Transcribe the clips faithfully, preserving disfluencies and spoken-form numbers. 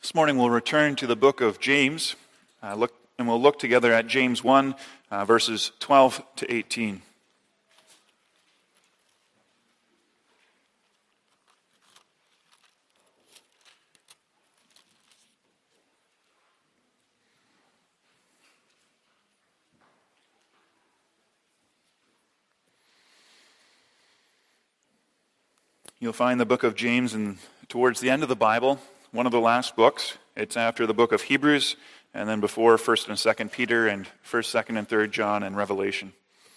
This morning we'll return to the book of James, uh, look, and we'll look together at James one, uh, verses twelve to eighteen. You'll find the book of James in, towards the end of the Bible, one of the last books. It's after the book of Hebrews, and then before First and Second Peter, and First, Second, and Third John, and Revelation.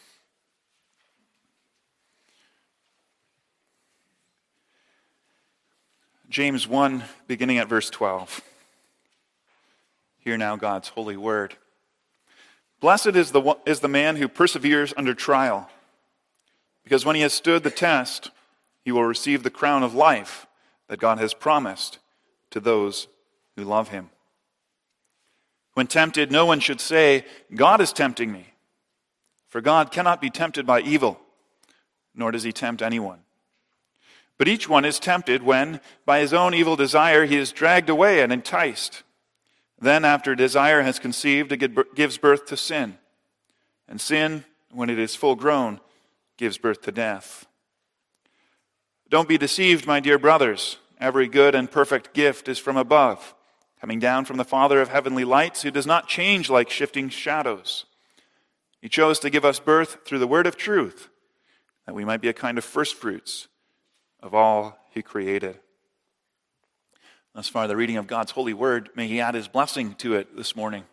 James one, beginning at verse twelve. Hear now God's holy word. Blessed is the, is the man who perseveres under trial, because when he has stood the test, he will receive the crown of life that God has promised to those who love him. When tempted, no one should say, God is tempting me. For God cannot be tempted by evil, nor does he tempt anyone. But each one is tempted when, by his own evil desire, he is dragged away and enticed. Then, after desire has conceived, it gives birth to sin. And sin, when it is full grown, gives birth to death. Don't be deceived, my dear brothers. Every good and perfect gift is from above, coming down from the Father of heavenly lights, who does not change like shifting shadows. He chose to give us birth through the word of truth, that we might be a kind of firstfruits of all he created. Thus far, the reading of God's holy word. May he add his blessing to it this morning.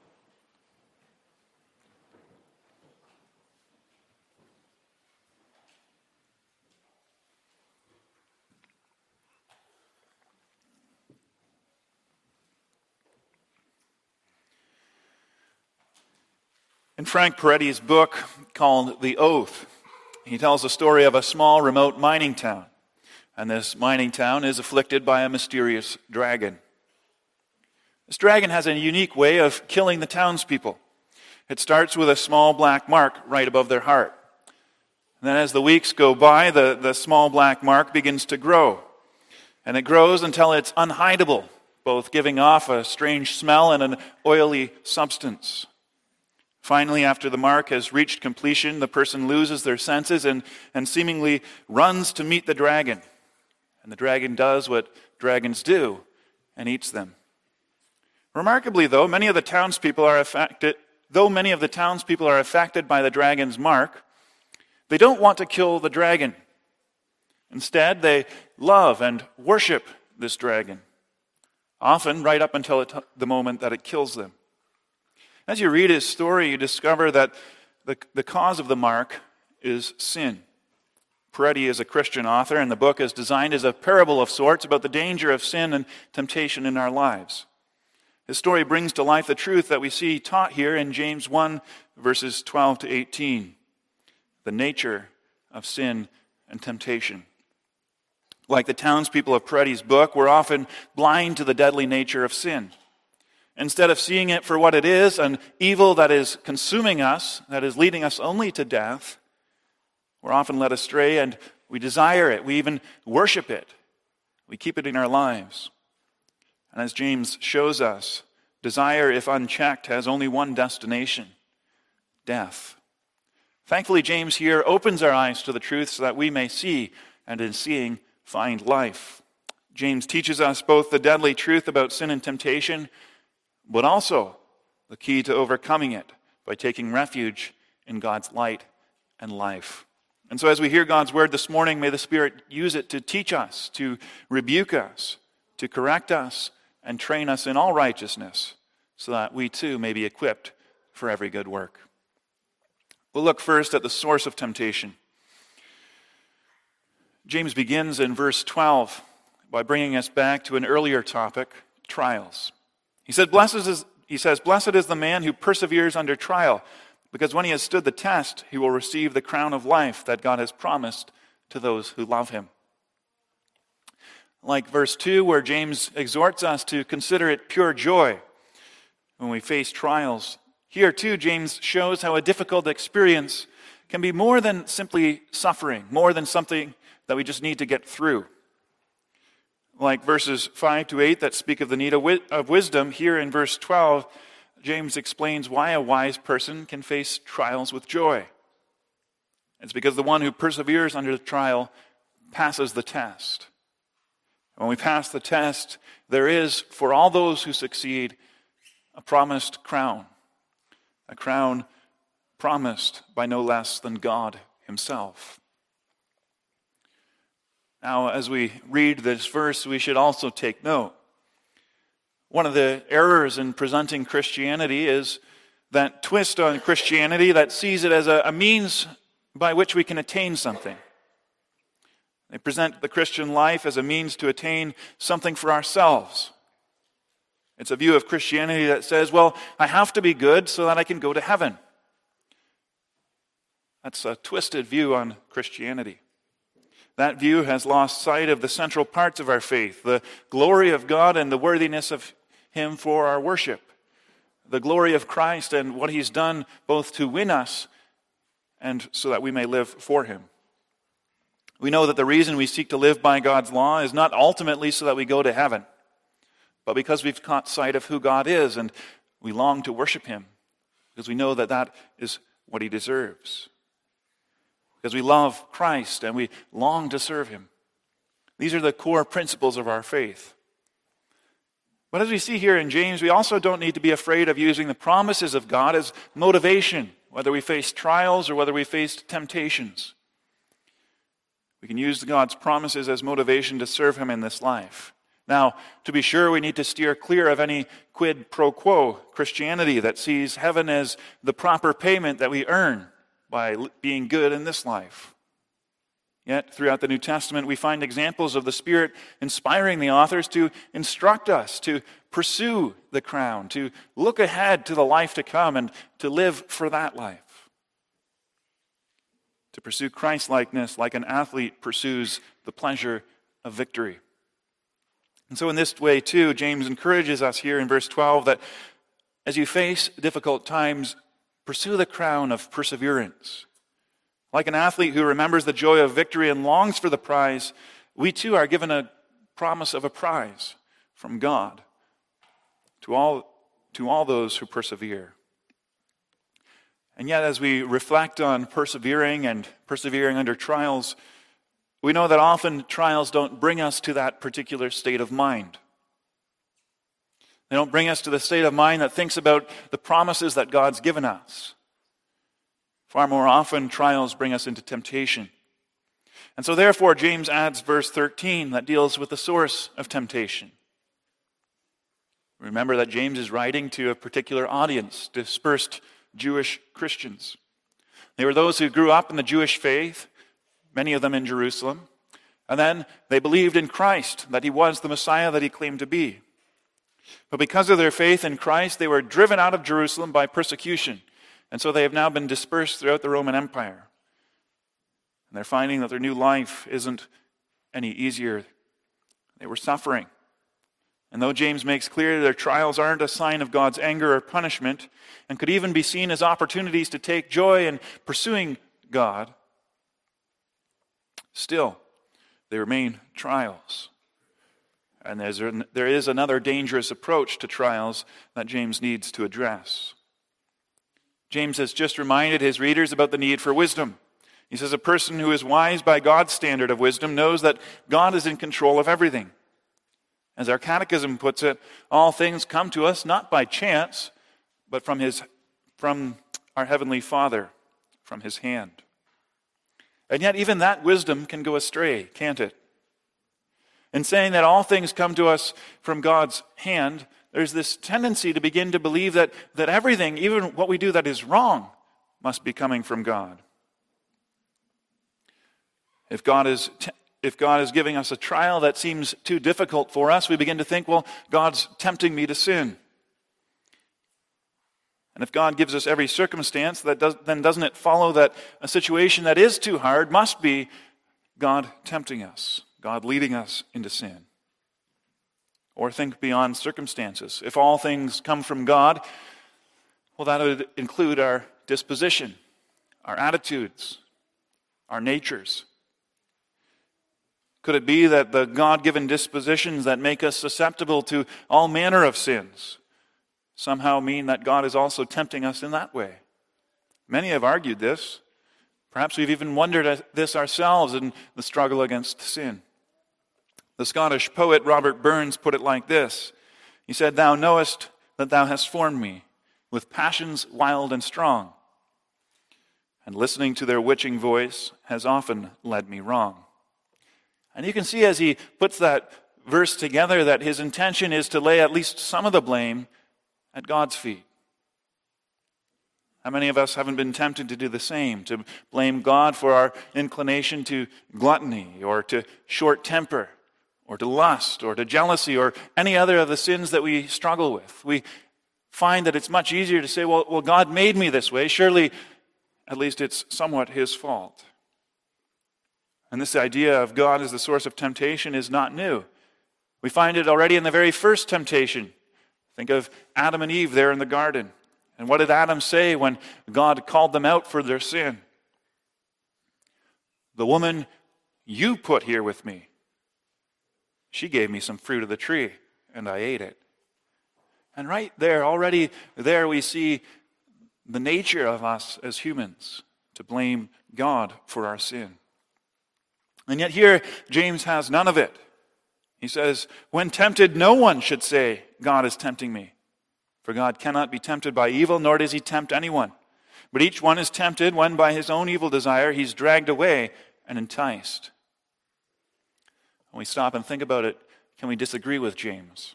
In Frank Peretti's book called The Oath, he tells the story of a small remote mining town. And this mining town is afflicted by a mysterious dragon. This dragon has a unique way of killing the townspeople. It starts with a small black mark right above their heart. And then as the weeks go by, the, the small black mark begins to grow. And it grows until it's unhideable, both giving off a strange smell and an oily substance. Finally, after the mark has reached completion, the person loses their senses and, and seemingly runs to meet the dragon. And the dragon does what dragons do and eats them. Remarkably, though, many of the townspeople are affected, though many of the townspeople are affected by the dragon's mark, they don't want to kill the dragon. Instead, they love and worship this dragon, often right up until it, the moment that it kills them. As you read his story, you discover that the, the cause of the mark is sin. Peretti is a Christian author, and the book is designed as a parable of sorts about the danger of sin and temptation in our lives. His story brings to life the truth that we see taught here in James one, verses twelve to eighteen, the nature of sin and temptation. Like the townspeople of Peretti's book, we're often blind to the deadly nature of sin. Instead of seeing it for what it is, an evil that is consuming us, that is leading us only to death, we're often led astray and we desire it. We even worship it. We keep it in our lives. And as James shows us, desire, if unchecked, has only one destination: death. Thankfully, James here opens our eyes to the truth so that we may see, and in seeing, find life. James teaches us both the deadly truth about sin and temptation, but also the key to overcoming it by taking refuge in God's light and life. And so as we hear God's word this morning, may the Spirit use it to teach us, to rebuke us, to correct us, and train us in all righteousness, so that we too may be equipped for every good work. We'll look first at the source of temptation. James begins in verse twelve by bringing us back to an earlier topic, trials. He said, "Blessed is," he says, "Blessed is the man who perseveres under trial, because when he has stood the test, he will receive the crown of life that God has promised to those who love him." Like verse two, where James exhorts us to consider it pure joy when we face trials, here too James shows how a difficult experience can be more than simply suffering, more than something that we just need to get through. like verses five to eight that speak of the need of wisdom, here in verse twelve, James explains why a wise person can face trials with joy. It's because the one who perseveres under the trial passes the test. When we pass the test, there is, for all those who succeed, a promised crown. A crown promised by no less than God himself. Now, as we read this verse, we should also take note. One of the errors in presenting Christianity is that twist on Christianity that sees it as a, a means by which we can attain something. They present the Christian life as a means to attain something for ourselves. It's a view of Christianity that says, well, I have to be good so that I can go to heaven. That's a twisted view on Christianity. That view has lost sight of the central parts of our faith, the glory of God and the worthiness of Him for our worship, the glory of Christ and what He's done both to win us and so that we may live for Him. We know that the reason we seek to live by God's law is not ultimately so that we go to heaven, but because we've caught sight of who God is and we long to worship Him, because we know that that is what He deserves. Because we love Christ and we long to serve Him. These are the core principles of our faith. But as we see here in James, we also don't need to be afraid of using the promises of God as motivation, whether we face trials or whether we face temptations. We can use God's promises as motivation to serve Him in this life. Now, to be sure, we need to steer clear of any quid pro quo Christianity that sees heaven as the proper payment that we earn by being good in this life. Yet, throughout the New Testament, we find examples of the Spirit inspiring the authors to instruct us to pursue the crown, to look ahead to the life to come and to live for that life. To pursue Christ-likeness like an athlete pursues the pleasure of victory. And so in this way, too, James encourages us here in verse twelve that as you face difficult times, pursue the crown of perseverance. Like an athlete who remembers the joy of victory and longs for the prize, we too are given a promise of a prize from God to all, to all those who persevere. And yet, as we reflect on persevering and persevering under trials, we know that often trials don't bring us to that particular state of mind. They don't bring us to the state of mind that thinks about the promises that God's given us. Far more often, trials bring us into temptation. And so therefore, James adds verse thirteen that deals with the source of temptation. Remember that James is writing to a particular audience, dispersed Jewish Christians. They were those who grew up in the Jewish faith, many of them in Jerusalem, and then they believed in Christ, that He was the Messiah that He claimed to be. But because of their faith in Christ, they were driven out of Jerusalem by persecution. And so they have now been dispersed throughout the Roman Empire. And they're finding that their new life isn't any easier. They were suffering. And though James makes clear their trials aren't a sign of God's anger or punishment, and could even be seen as opportunities to take joy in pursuing God, still, they remain trials. And there's, there is another dangerous approach to trials that James needs to address. James has just reminded his readers about the need for wisdom. He says, a person who is wise by God's standard of wisdom knows that God is in control of everything. As our catechism puts it, all things come to us not by chance, but from his, from our Heavenly Father, from His hand. And yet even that wisdom can go astray, can't it? In saying that all things come to us from God's hand, there's this tendency to begin to believe that, that everything, even what we do that is wrong, must be coming from God. If God is te- if God is giving us a trial that seems too difficult for us, we begin to think, well, God's tempting me to sin. And if God gives us every circumstance, that does, then doesn't it follow that a situation that is too hard must be God tempting us, God leading us into sin? Or think beyond circumstances. If all things come from God, well, that would include our disposition, our attitudes, our natures. Could it be that the God-given dispositions that make us susceptible to all manner of sins somehow mean that God is also tempting us in that way? Many have argued this. Perhaps we've even wondered at this ourselves in the struggle against sin. The Scottish poet Robert Burns put it like this. He said, "Thou knowest that thou hast formed me with passions wild and strong, and listening to their witching voice has often led me wrong." And you can see as he puts that verse together that his intention is to lay at least some of the blame at God's feet. How many of us haven't been tempted to do the same, to blame God for our inclination to gluttony or to short temper or to lust or to jealousy or any other of the sins that we struggle with? We find that it's much easier to say, well, well, God made me this way. Surely, at least it's somewhat his fault. And this idea of God as the source of temptation is not new. We find it already in the very first temptation. Think of Adam and Eve there in the garden. And what did Adam say when God called them out for their sin? "The woman you put here with me, she gave me some fruit of the tree, and I ate it." And right there, already there we see the nature of us as humans, to blame God for our sin. And yet here, James has none of it. He says, "When tempted, no one should say, 'God is tempting me.' For God cannot be tempted by evil, nor does he tempt anyone. But each one is tempted when by his own evil desire he's dragged away and enticed." When we stop and think about it, can we disagree with James?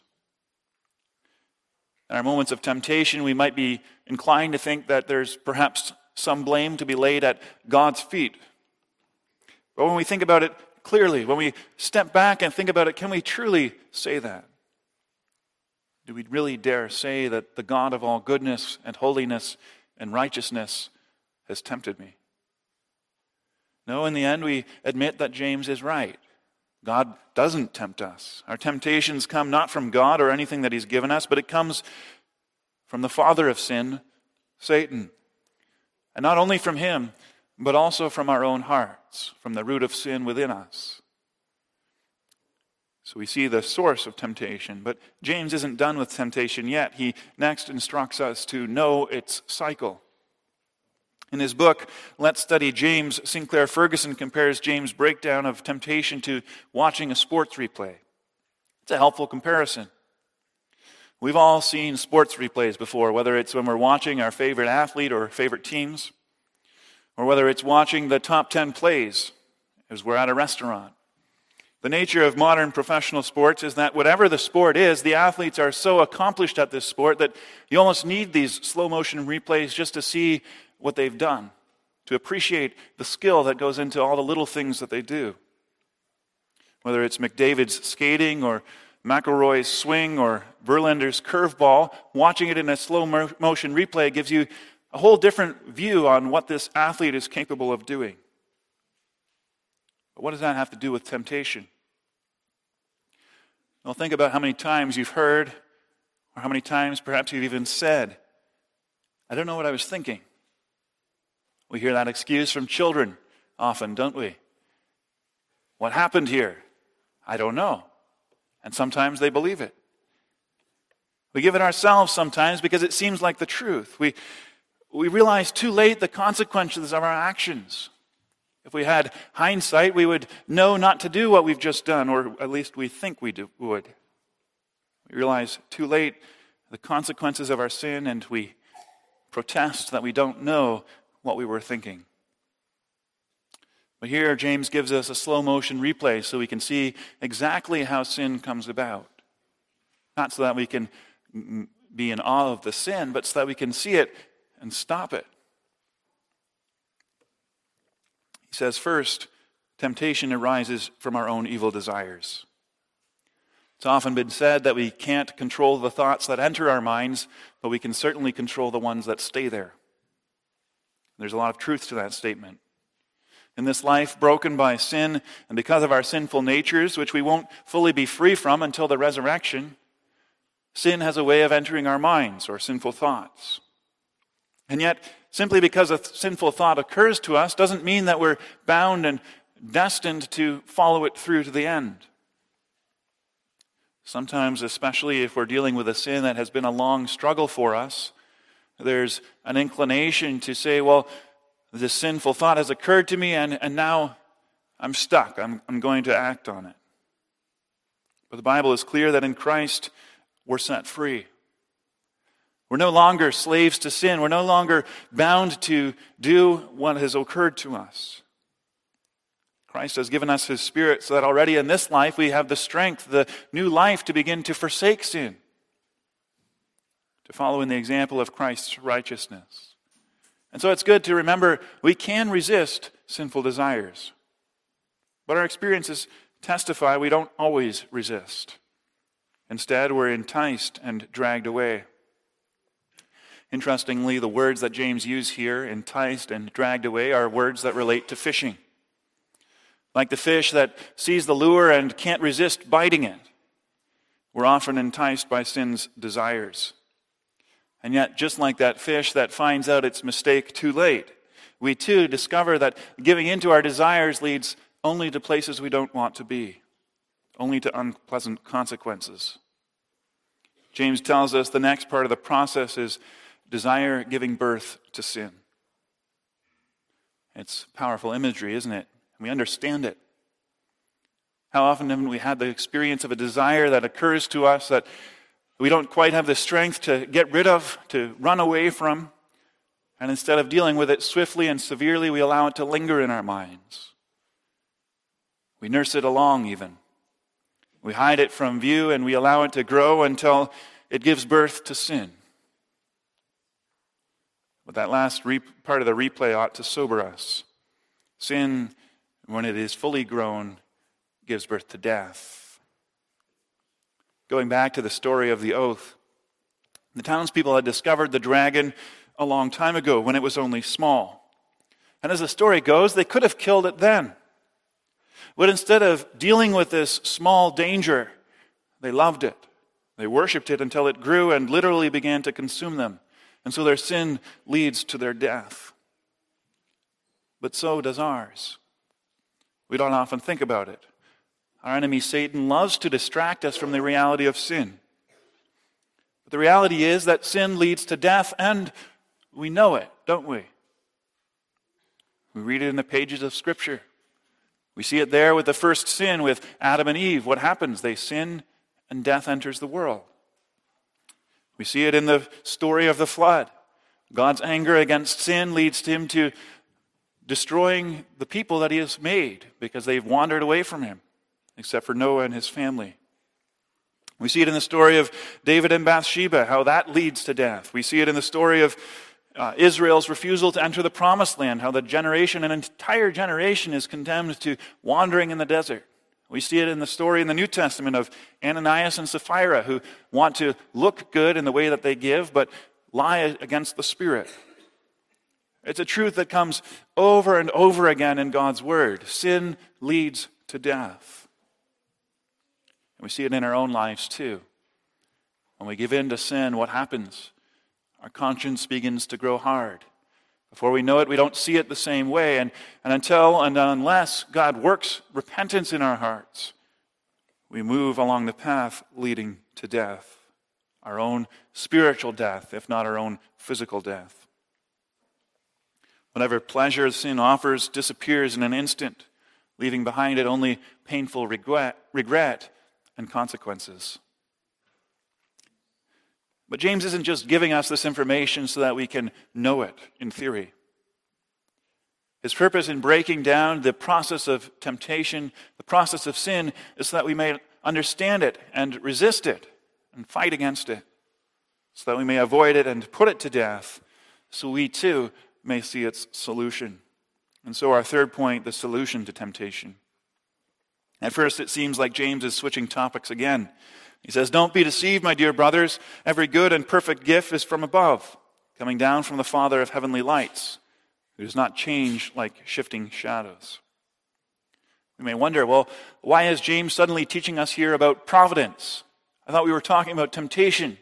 In our moments of temptation, we might be inclined to think that there's perhaps some blame to be laid at God's feet. But when we think about it clearly, when we step back and think about it, can we truly say that? Do we really dare say that the God of all goodness and holiness and righteousness has tempted me? No, in the end, we admit that James is right. God doesn't tempt us. Our temptations come not from God or anything that he's given us, but it comes from the father of sin, Satan. And not only from him, but also from our own hearts, from the root of sin within us. So we see the source of temptation, but James isn't done with temptation yet. He next instructs us to know its cycle. In his book, Let's Study James, Sinclair Ferguson compares James' breakdown of temptation to watching a sports replay. It's a helpful comparison. We've all seen sports replays before, whether it's when we're watching our favorite athlete or favorite teams, or whether it's watching the top ten plays as we're at a restaurant. The nature of modern professional sports is that whatever the sport is, the athletes are so accomplished at this sport that you almost need these slow motion replays just to see what they've done, to appreciate the skill that goes into all the little things that they do. Whether it's McDavid's skating or McIlroy's swing or Verlander's curveball, watching it in a slow motion replay gives you a whole different view on what this athlete is capable of doing. But what does that have to do with temptation? Well, think about how many times you've heard, or how many times perhaps you've even said, "I don't know what I was thinking." We hear that excuse from children often, don't we? "What happened here? I don't know." And sometimes they believe it. We give it ourselves sometimes because it seems like the truth. We We realize too late the consequences of our actions. If we had hindsight, we would know not to do what we've just done, or at least we think we do, would. We realize too late the consequences of our sin, and we protest that we don't know what we were thinking. But here, James gives us a slow motion replay so we can see exactly how sin comes about. Not so that we can be in awe of the sin, but so that we can see it and stop it. He says, first, temptation arises from our own evil desires. It's often been said that we can't control the thoughts that enter our minds, but we can certainly control the ones that stay there. There's a lot of truth to that statement. In this life broken by sin, and because of our sinful natures, which we won't fully be free from until the resurrection, sin has a way of entering our minds, or sinful thoughts. And yet, simply because a sinful thought occurs to us doesn't mean that we're bound and destined to follow it through to the end. Sometimes, especially if we're dealing with a sin that has been a long struggle for us, there's an inclination to say, well, this sinful thought has occurred to me and, and now I'm stuck. I'm, I'm going to act on it. But the Bible is clear that in Christ we're set free. We're no longer slaves to sin. We're no longer bound to do what has occurred to us. Christ has given us His Spirit so that already in this life we have the strength, the new life to begin to forsake sin, to follow in the example of Christ's righteousness. And so it's good to remember we can resist sinful desires. But our experiences testify we don't always resist. Instead, we're enticed and dragged away. Interestingly, the words that James used here, enticed and dragged away, are words that relate to fishing. Like the fish that sees the lure and can't resist biting it, we're often enticed by sin's desires. And yet, just like that fish that finds out its mistake too late, we too discover that giving in to our desires leads only to places we don't want to be, only to unpleasant consequences. James tells us the next part of the process is desire giving birth to sin. It's powerful imagery, isn't it? We understand it. How often haven't we had the experience of a desire that occurs to us that we don't quite have the strength to get rid of, to run away from, and instead of dealing with it swiftly and severely, we allow it to linger in our minds. We nurse it along even. We hide it from view and we allow it to grow until it gives birth to sin. But that last re- part of the replay ought to sober us. Sin, when it is fully grown, gives birth to death. Going back to the story of the oath, the townspeople had discovered the dragon a long time ago when it was only small. And as the story goes, they could have killed it then. But instead of dealing with this small danger, they loved it. They worshipped it until it grew and literally began to consume them. And so their sin leads to their death. But so does ours. We don't often think about it. Our enemy Satan loves to distract us from the reality of sin. But the reality is that sin leads to death, and we know it, don't we? We read it in the pages of Scripture. We see it there with the first sin with Adam and Eve. What happens? They sin and death enters the world. We see it in the story of the flood. God's anger against sin leads to him to destroying the people that he has made because they've wandered away from him, except for Noah and his family. We see it in the story of David and Bathsheba, how that leads to death. We see it in the story of uh, Israel's refusal to enter the promised land, how the generation, an entire generation is condemned to wandering in the desert. We see it in the story in the New Testament of Ananias and Sapphira, who want to look good in the way that they give, but lie against the Spirit. It's a truth that comes over and over again in God's Word. Sin leads to death. And we see it in our own lives too. When we give in to sin, what happens? Our conscience begins to grow hard. Before we know it, we don't see it the same way. And, and until and unless God works repentance in our hearts, we move along the path leading to death. Our own spiritual death, if not our own physical death. Whatever pleasure sin offers disappears in an instant, leaving behind it only painful regret, regret and consequences. But James isn't just giving us this information so that we can know it in theory. His purpose in breaking down the process of temptation, the process of sin, is so that we may understand it and resist it and fight against it, so that we may avoid it and put it to death, so we too may see its solution. And so our third point, the solution to temptation. At first it seems like James is switching topics again. He says, "Don't be deceived, my dear brothers. Every good and perfect gift is from above, coming down from the Father of heavenly lights, who does not change like shifting shadows." We may wonder, well, why is James suddenly teaching us here about providence? I thought we were talking about temptation.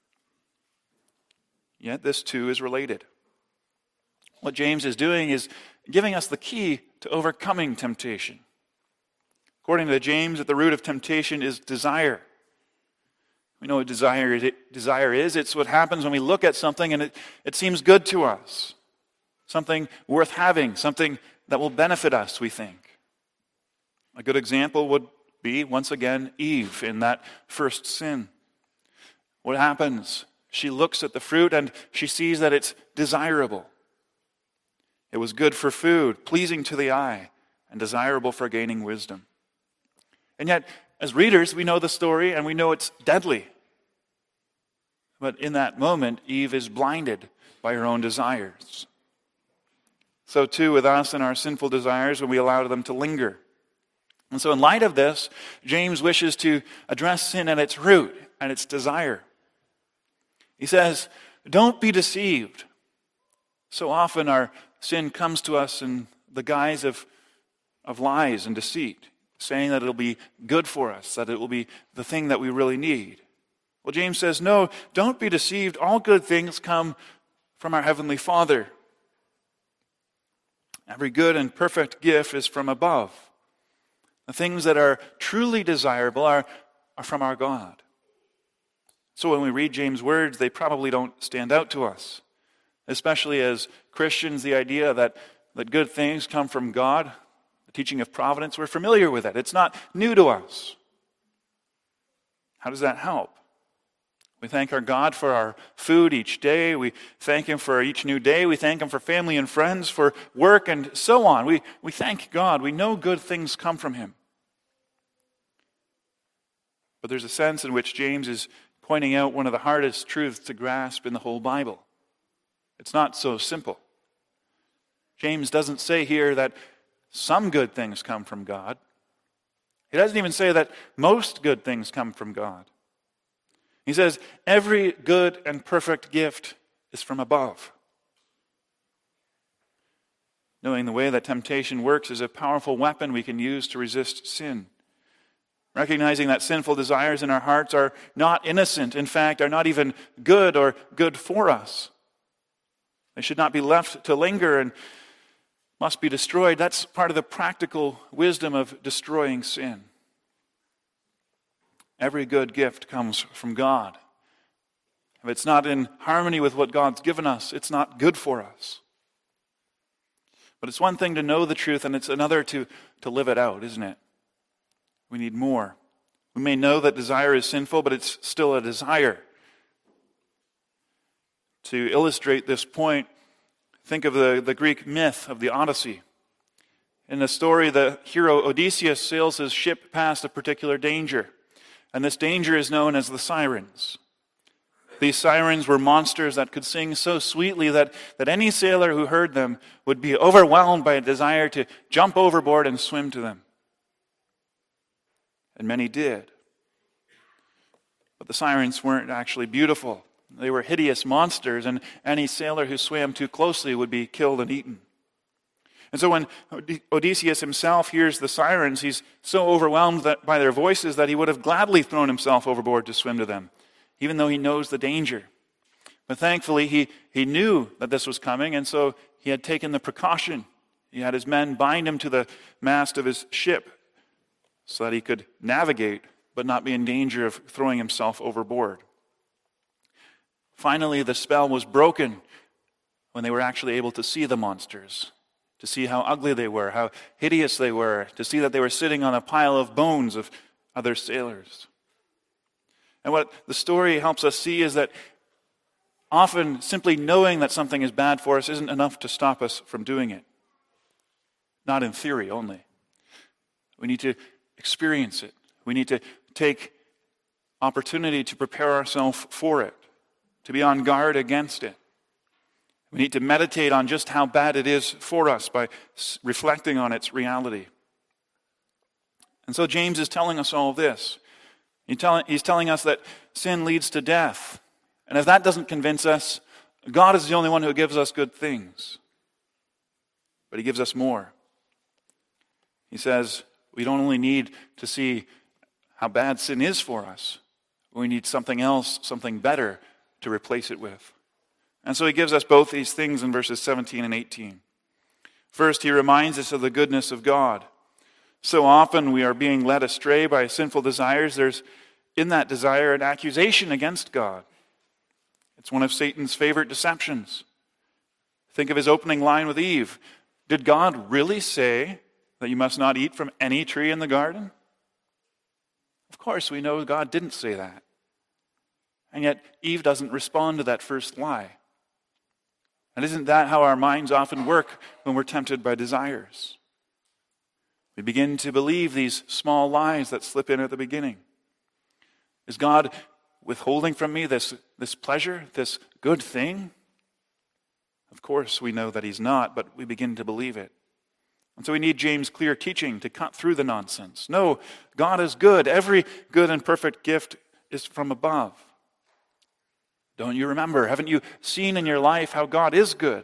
Yet this too is related. What James is doing is giving us the key to overcoming temptation. According to James, at the root of temptation is desire. We know what desire, desire is. It's what happens when we look at something and it, it seems good to us. Something worth having, something that will benefit us, we think. A good example would be, once again, Eve in that first sin. What happens? She looks at the fruit and she sees that it's desirable. It was good for food, pleasing to the eye, and desirable for gaining wisdom. And yet, as readers, we know the story and we know it's deadly. But in that moment, Eve is blinded by her own desires. So too with us and our sinful desires when we allow them to linger. And so in light of this, James wishes to address sin at its root and its desire. He says, don't be deceived. So often our sin comes to us in the guise of, of lies and deceit, saying that it'll be good for us, that it will be the thing that we really need. Well, James says, no, don't be deceived. All good things come from our Heavenly Father. Every good and perfect gift is from above. The things that are truly desirable are, are from our God. So when we read James' words, they probably don't stand out to us. Especially as Christians, the idea that, that good things come from God, the teaching of providence, we're familiar with it. It's not new to us. How does that help? We thank our God for our food each day. We thank Him for each new day. We thank Him for family and friends, for work, and so on. We, we thank God. We know good things come from Him. But there's a sense in which James is pointing out one of the hardest truths to grasp in the whole Bible. It's not so simple. James doesn't say here that some good things come from God. He doesn't even say that most good things come from God. He says, every good and perfect gift is from above. Knowing the way that temptation works is a powerful weapon we can use to resist sin. Recognizing that sinful desires in our hearts are not innocent, in fact, are not even good or good for us. They should not be left to linger and must be destroyed. That's part of the practical wisdom of destroying sin. Every good gift comes from God. If it's not in harmony with what God's given us, it's not good for us. But it's one thing to know the truth, and it's another to, to live it out, isn't it? We need more. We may know that desire is sinful, but it's still a desire. To illustrate this point, think of the, the Greek myth of the Odyssey. In the story, the hero Odysseus sails his ship past a particular danger. And this danger is known as the sirens. These sirens were monsters that could sing so sweetly that, that any sailor who heard them would be overwhelmed by a desire to jump overboard and swim to them. And many did. But the sirens weren't actually beautiful. They were hideous monsters, and any sailor who swam too closely would be killed and eaten. And so when Odysseus himself hears the sirens, he's so overwhelmed that, by their voices that he would have gladly thrown himself overboard to swim to them, even though he knows the danger. But thankfully, he, he knew that this was coming, and so he had taken the precaution. He had his men bind him to the mast of his ship so that he could navigate but not be in danger of throwing himself overboard. Finally, the spell was broken when they were actually able to see the monsters, to see how ugly they were, how hideous they were, to see that they were sitting on a pile of bones of other sailors. And what the story helps us see is that often simply knowing that something is bad for us isn't enough to stop us from doing it. Not in theory only. We need to experience it. We need to take opportunity to prepare ourselves for it, to be on guard against it. We need to meditate on just how bad it is for us by reflecting on its reality. And so James is telling us all this. He's telling us that sin leads to death. And if that doesn't convince us, God is the only one who gives us good things. But He gives us more. He says we don't only need to see how bad sin is for us. We need something else, something better to replace it with. And so He gives us both these things in verses seventeen and eighteen. First, he reminds us of the goodness of God. So often we are being led astray by sinful desires. There's in that desire an accusation against God. It's one of Satan's favorite deceptions. Think of his opening line with Eve. Did God really say that you must not eat from any tree in the garden? Of course, we know God didn't say that. And yet, Eve doesn't respond to that first lie. And isn't that how our minds often work when we're tempted by desires? We begin to believe these small lies that slip in at the beginning. Is God withholding from me this, this pleasure, this good thing? Of course, we know that he's not, but we begin to believe it. And so we need James' clear teaching to cut through the nonsense. No, God is good. Every good and perfect gift is from above. Don't you remember? Haven't you seen in your life how God is good?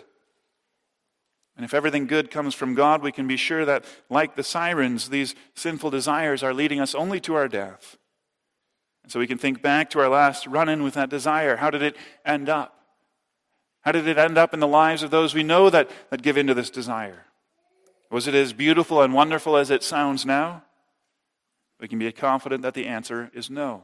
And if everything good comes from God, we can be sure that, like the sirens, these sinful desires are leading us only to our death. And so we can think back to our last run-in with that desire. How did it end up? How did it end up in the lives of those we know that, that give into this desire? Was it as beautiful and wonderful as it sounds now? We can be confident that the answer is no.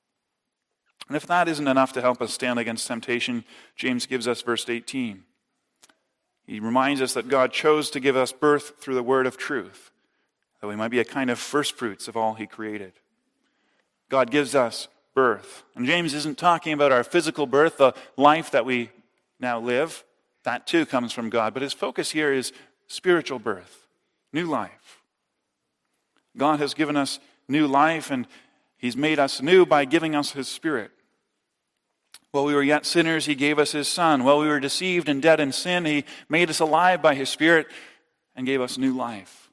And if that isn't enough to help us stand against temptation, James gives us verse eighteen. He reminds us that God chose to give us birth through the word of truth, that we might be a kind of first fruits of all he created. God gives us birth. And James isn't talking about our physical birth, the life that we now live. That too comes from God. But his focus here is spiritual birth, new life. God has given us new life, and he's made us new by giving us his Spirit. While we were yet sinners, he gave us his Son. While we were deceived and dead in sin, he made us alive by his Spirit and gave us new life.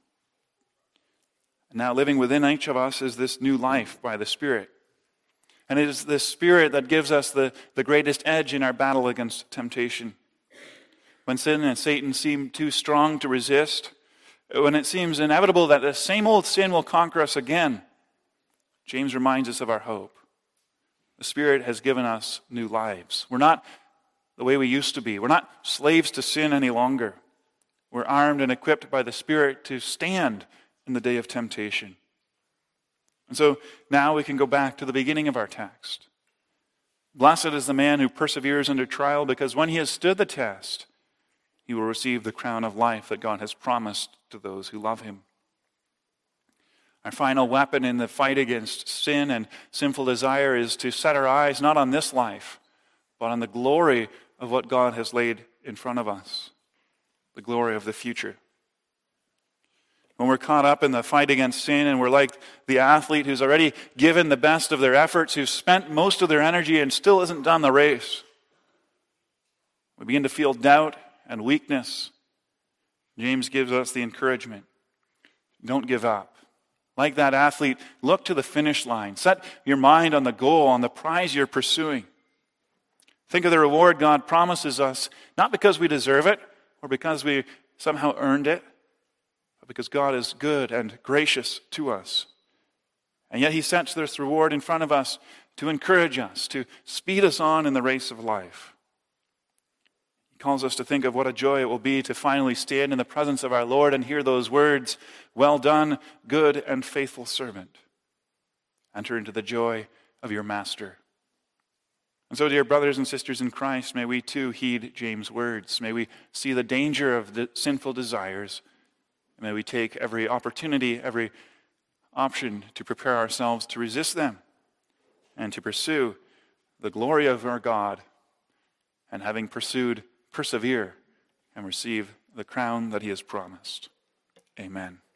And now living within each of us is this new life by the Spirit. And it is this Spirit that gives us the, the greatest edge in our battle against temptation. When sin and Satan seem too strong to resist, when it seems inevitable that the same old sin will conquer us again, James reminds us of our hope. The Spirit has given us new lives. We're not the way we used to be. We're not slaves to sin any longer. We're armed and equipped by the Spirit to stand in the day of temptation. And so now we can go back to the beginning of our text. Blessed is the man who perseveres under trial, because when he has stood the test, he will receive the crown of life that God has promised to those who love him. Our final weapon in the fight against sin and sinful desire is to set our eyes not on this life, but on the glory of what God has laid in front of us, the glory of the future. When we're caught up in the fight against sin and we're like the athlete who's already given the best of their efforts, who's spent most of their energy and still hasn't done the race, we begin to feel doubt and weakness. James gives us the encouragement. Don't give up. Like that athlete, look to the finish line. Set your mind on the goal, on the prize you're pursuing. Think of the reward God promises us, not because we deserve it or because we somehow earned it, but because God is good and gracious to us. And yet he sets this reward in front of us to encourage us, to speed us on in the race of life. He calls us to think of what a joy it will be to finally stand in the presence of our Lord and hear those words, "Well done, good and faithful servant. Enter into the joy of your master." And so, dear brothers and sisters in Christ, may we too heed James' words. May we see the danger of the sinful desires. And may we take every opportunity, every option to prepare ourselves to resist them and to pursue the glory of our God, and having pursued, persevere and receive the crown that he has promised. Amen.